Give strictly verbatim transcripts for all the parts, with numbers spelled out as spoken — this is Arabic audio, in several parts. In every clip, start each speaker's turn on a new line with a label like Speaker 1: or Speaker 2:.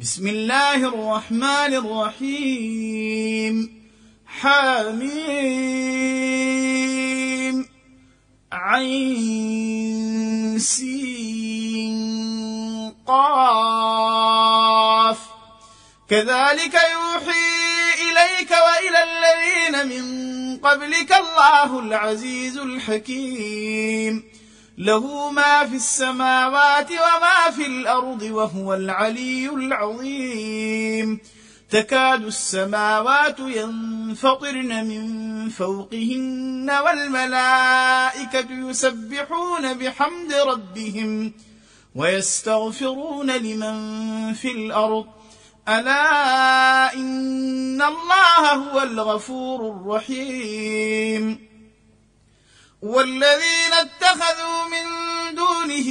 Speaker 1: بسم الله الرحمن الرحيم. حميم عين سين قاف. كذلك يوحي إليك وإلى الذين من قبلك الله العزيز الحكيم، له ما في السماوات وما في الأرض وهو العلي العظيم. تكاد السماوات ينفطرن من فوقهن والملائكة يسبحون بحمد ربهم ويستغفرون لمن في الأرض، ألا إن الله هو الغفور الرحيم. والذين اتخذوا من دونه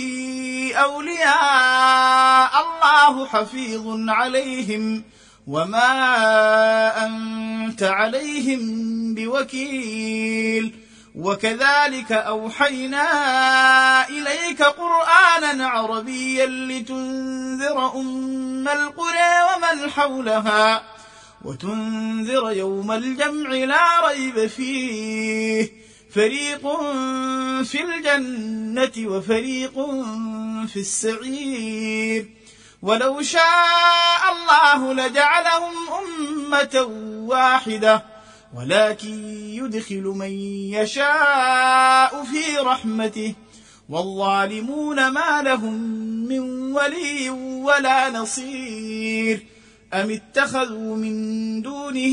Speaker 1: أولياء الله حفيظ عليهم وما أنت عليهم بوكيل. وكذلك أوحينا إليك قرآنا عربيا لتنذر أم القرى ومن حولها وتنذر يوم الجمع لا ريب فيه، فريق في الجنة وفريق في السعير. ولو شاء الله لجعلهم أمة واحدة ولكن يدخل من يشاء في رحمته، والظالمون ما لهم من ولي ولا نصير. أم اتخذوا من دونه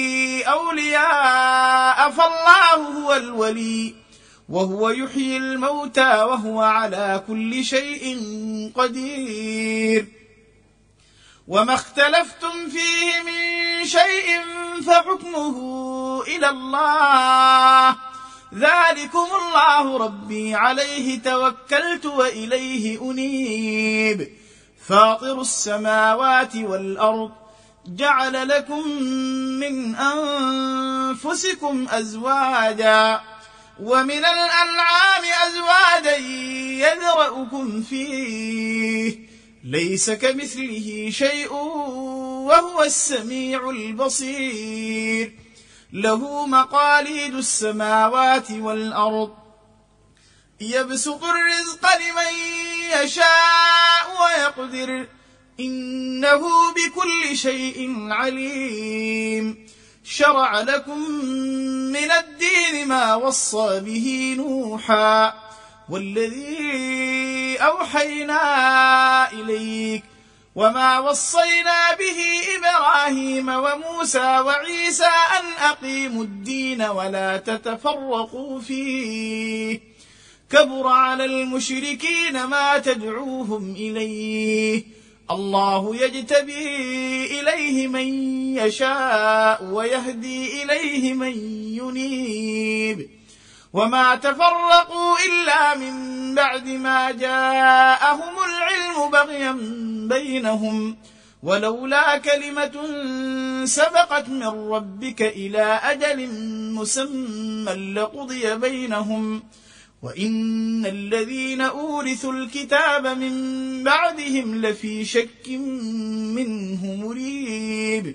Speaker 1: أولياء فالله هو الولي وهو يحيي الموتى وهو على كل شيء قدير. وما اختلفتم فيه من شيء فحكمه إلى الله، ذلكم الله ربي عليه توكلت وإليه أنيب. فاطر السماوات والأرض جعل لكم من أنفسكم أزواجا ومن الأنعام أزواجا يذرأكم فيه، ليس كمثله شيء وهو السميع البصير. له مقاليد السماوات والأرض يبسط الرزق لمن يشاء ويقدر، إنه بكل شيء عليم. شرع لكم من الدين ما وصى به نوحا والذي أوحينا إليك وما وصينا به إبراهيم وموسى وعيسى أن أقيموا الدين ولا تتفرقوا فيه، كبر على المشركين ما تدعوهم إليه، الله يجتبي إليه من يشاء ويهدي إليه من ينيب. وما تفرقوا إلا من بعد ما جاءهم العلم بغيا بينهم، ولولا كلمة سبقت من ربك إلى أجل مسمى لقضي بينهم، وإن الذين أورثوا الكتاب من بعدهم لفي شك منه مريب.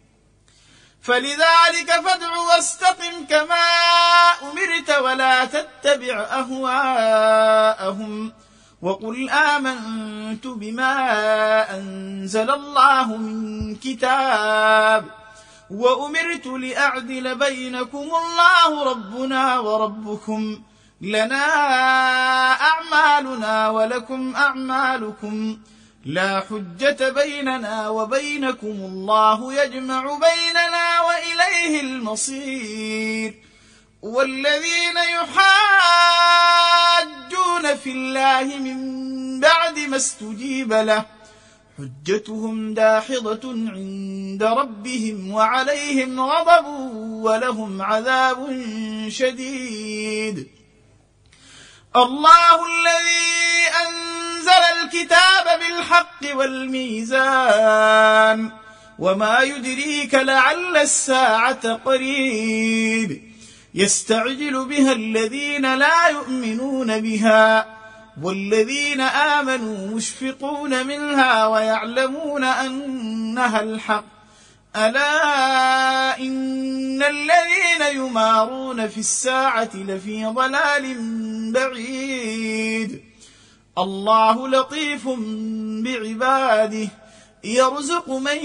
Speaker 1: فلذلك فادع واستقم كما أمرت ولا تتبع أهواءهم، وقل آمنت بما أنزل الله من كتاب وأمرت لأعدل بينكم الله ربنا وربكم، لنا أعمالنا ولكم أعمالكم، لا حجة بيننا وبينكم، الله يجمع بيننا وإليه المصير. والذين يحاجون في الله من بعد ما استجيب له حجتهم داحضة عند ربهم وعليهم غضب ولهم عذاب شديد. الله الذي أنزل الكتاب بالحق والميزان، وما يدريك لعل الساعة قريب. يستعجل بها الذين لا يؤمنون بها والذين آمنوا مشفقون منها ويعلمون أنها الحق ألا إن الذين يمارون في الساعة لفي ضلال بعيد الله لطيف بعباده يرزق من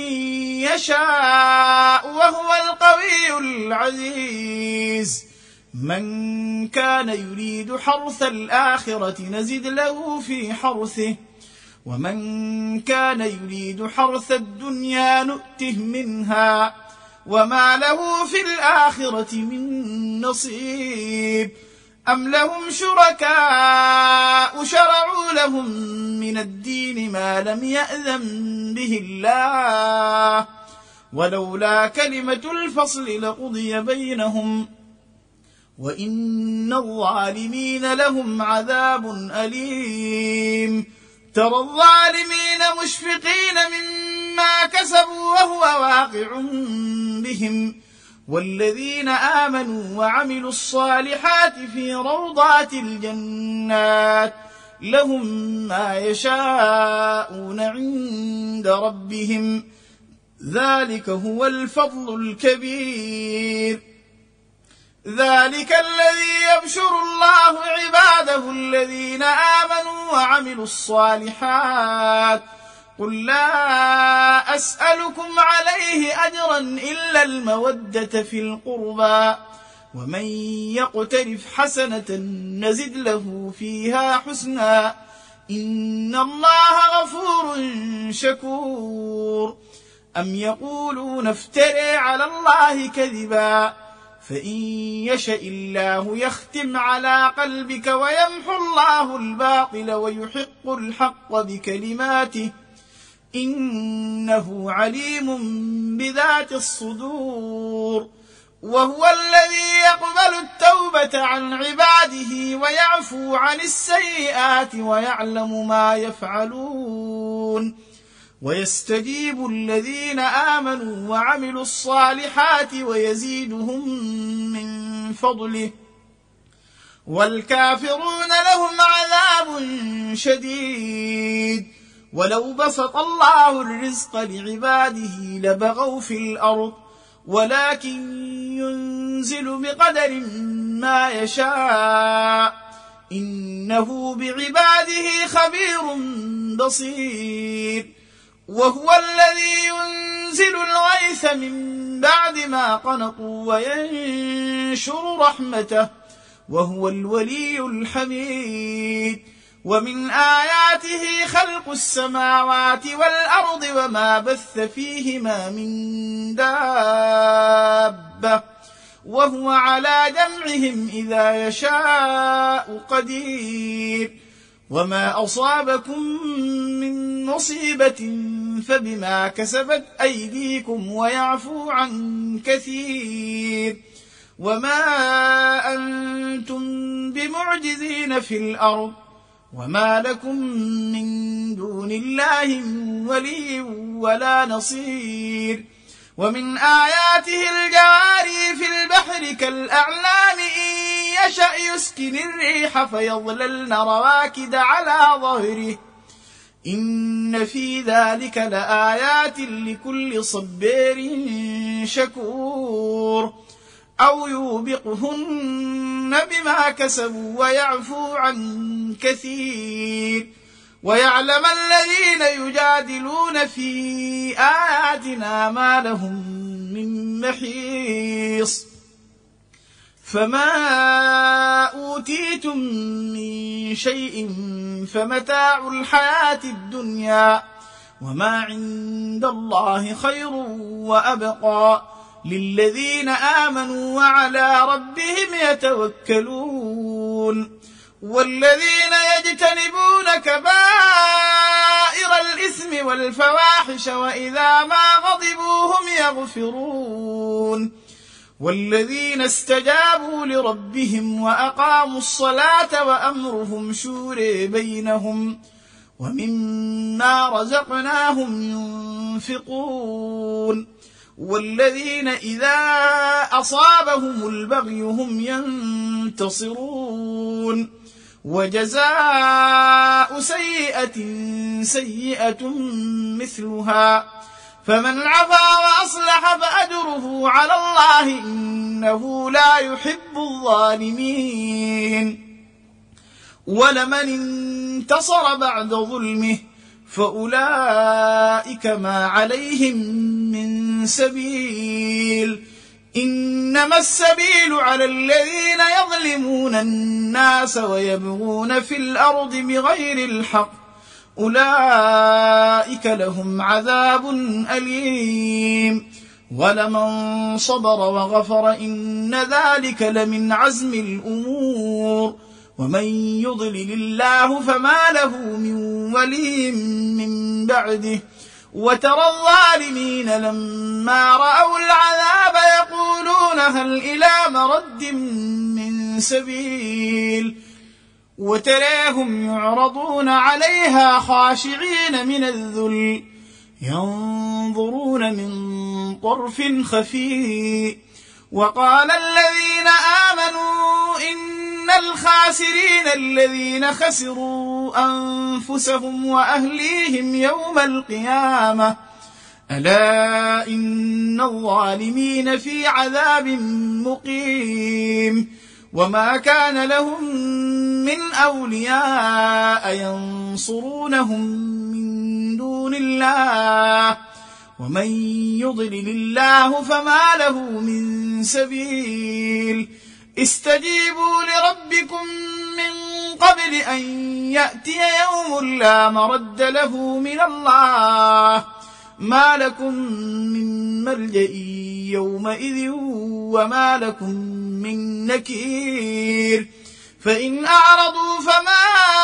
Speaker 1: يشاء وهو القوي العزيز من كان يريد حرث الآخرة نزد له في حرثه ومن كان يريد حرث الدنيا نؤته منها وما له في الآخرة من نصيب أم لهم شركاء شرعوا لهم من الدين ما لم يأذن به الله ولولا كلمة الفصل لقضي بينهم وإن الظالمين لهم عذاب أليم ترى الظالمين مشفقين مما كسبوا وهو واقع بهم والذين آمنوا وعملوا الصالحات في روضات الجنات لهم ما يشاءون عند ربهم ذلك هو الفضل الكبير ذلك الذي يبشر الله عباده الذين آمنوا وعملوا الصالحات قل لا أسألكم عليه أجرا إلا المودة في القربى ومن يقترف حسنة نزد له فيها حسنا إن الله غفور شكور أم يقولون افتري على الله كذبا فإن يشأ الله يختم على قلبك ويمحو الله الباطل ويحق الحق بكلماته إنه عليم بذات الصدور وهو الذي يقبل التوبة عن عباده ويعفو عن السيئات ويعلم ما يفعلون ويستجيب الذين آمنوا وعملوا الصالحات ويزيدهم من فضله والكافرون لهم عذاب شديد ولو بسط الله الرزق لعباده لبغوا في الأرض ولكن ينزل بقدر ما يشاء إنه بعباده خبير بصير وهو الذي ينزل الغيث من بعد ما قنطوا وينشر رحمته وهو الولي الحميد ومن آياته خلق السماوات والأرض وما بث فيهما من دابة وهو على جمعهم إذا يشاء قدير وما أصابكم من مصيبة فبما كسبت أيديكم ويعفو عن كثير وما أنتم بمعجزين في الأرض وما لكم من دون الله من ولي ولا نصير ومن آياته الجواري في البحر كالأعلام إن يشأ يسكن الريح فيظللن رواكد على ظهره إن في ذلك لآيات لكل صبير شكور أو يوبقهن بما كسبوا ويعفو عن كثير ويعلم الذين يجادلون في آياتنا ما لهم من محيص فما أوتيتم من شيء فمتاع الحياة الدنيا وما عند الله خير وأبقى للذين آمنوا وعلى ربهم يتوكلون والذين يجتنبون كبائر الإثم والفواحش وإذا ما غضبوا هم يغفرون والذين استجابوا لربهم وأقاموا الصلاة وأمرهم شورى بينهم ومما رزقناهم ينفقون والذين إذا أصابهم البغي هم ينتصرون وجزاء سيئة سيئة مثلها، فمن عفا وأصلح فأجره على الله إنه لا يحب الظالمين. ولمن انتصر بعد ظلمه فأولئك ما عليهم من سبيل، إنما السبيل على الذين يظلمون الناس ويبغون في الأرض بغير الحق، أولئك لهم عذاب أليم. ولمن صبر وغفر إن ذلك لمن عزم الأمور. ومن يضلل الله فما له من ولي من بعده، وترى الظالمين لما رأوا العذاب يقولون هل إلى مرد من سبيل، وتراهم يعرضون عليها خاشعين من الذل ينظرون من طرف خفي. وقال الذين آمنوا إن الخاسرين الذين خسروا أنفسهم وأهليهم يوم القيامة، ألا إن الظالمين في عذاب مقيم. وما كان لهم من أولياء ينصرونهم من دون الله، ومن يضلل الله فما له من سبيل. استجيبوا لربكم من قبل أن يأتي يوم لا مرد له من الله، ما لكم من ملجأ يومئذ وما لكم من نكير. فإن أعرضوا فما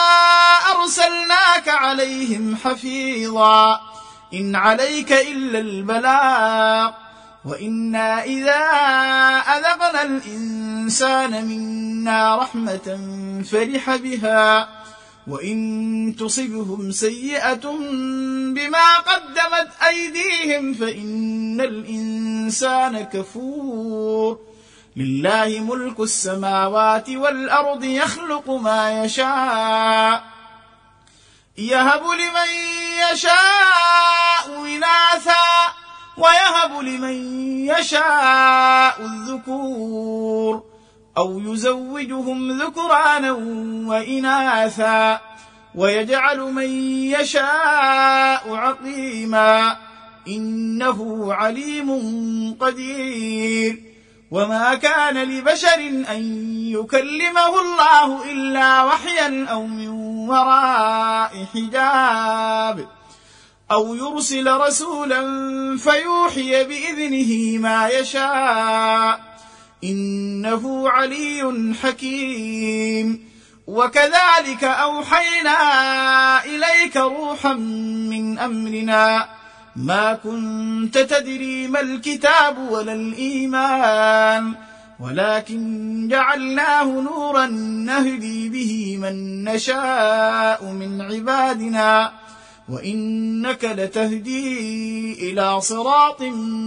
Speaker 1: أرسلناك عليهم حفيظا، إن عليك إلا البلاغ، وإنا إذا أذقنا الإنسان منا رحمة فرح بها، وإن تصبهم سيئة بما قدمت أيديهم فإن الإنسان كفور. لله ملك السماوات والأرض يخلق ما يشاء، يهب لمن يشاء إناثا ويهب لمن يشاء الذكور، أو يزوجهم ذكرانا وإناثا ويجعل من يشاء عقيما، إنه عليم قدير. وما كان لبشر أن يكلمه الله إلا وحيا أو من وراء حجاب، أو يرسل رسولا فيوحي بإذنه ما يشاء، إنه علي حكيم. وكذلك أوحينا إليك روحا من أمرنا، ما كنت تدري ما الكتاب ولا الإيمان، ولكن جعلناه نورا نهدي به من نشاء من عبادنا، وإنك لتهدي إلى صراط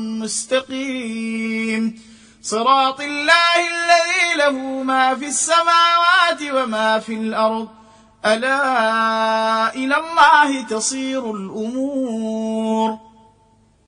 Speaker 1: مستقيم، صراط الله الذي له ما في السماوات وما في الأرض، ألا إلى الله تصير الأمور.